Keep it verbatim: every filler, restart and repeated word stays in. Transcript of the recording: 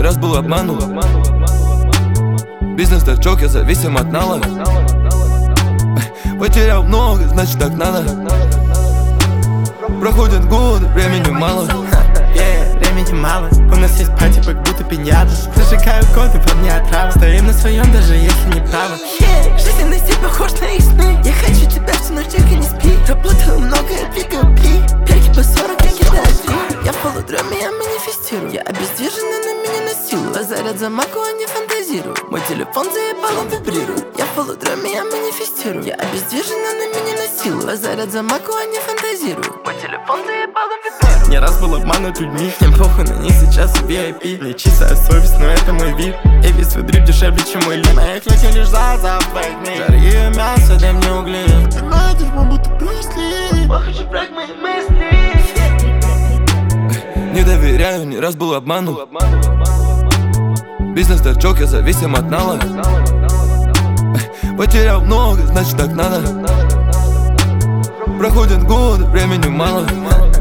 раз был обманут. Бизнес-торчок, я зависим от налога. Потерял много, значит так надо. Проходят годы, времени мало. Yeah, времени мало. У нас есть пати, как будто пиньята. Зажигаю коды, во мне отрава. Стоим на своем, даже если не правы. Yeah, жизненный стиль похож на их сны. Я хочу тебя, что ночь тихо не спи. Работаю много, я двигаю пи. Перки по сорок, я кидаю три. Я в полудроме, я манифестирую. Я обездвижена, на меня насилую. Базарят за маку, а не фантазирую. Мой телефон заебал, он вибрирует. Я в полудроме, я манифестирую. Я обездвижена, на меня насилую. Базарят за маку, а не фантазирую. Мой телефон заебал, он вибрирует. Не раз был обманут людьми. Мне похуй на них, сейчас ви ай пи. Не чистая совесть, но это мой вид. И весь свой дрип дешевле, чем мой лид. Моих летел лишь за твоих дней. Жаркие мясо, дай мне угли. Ты найдешь, мы будто Брюсли. Я хочу брать мои мысли. Не доверяю, не раз был обманут. Бизнес-торчок, я зависим от налога. Потерял много, значит так надо. Проходят годы, времени мало.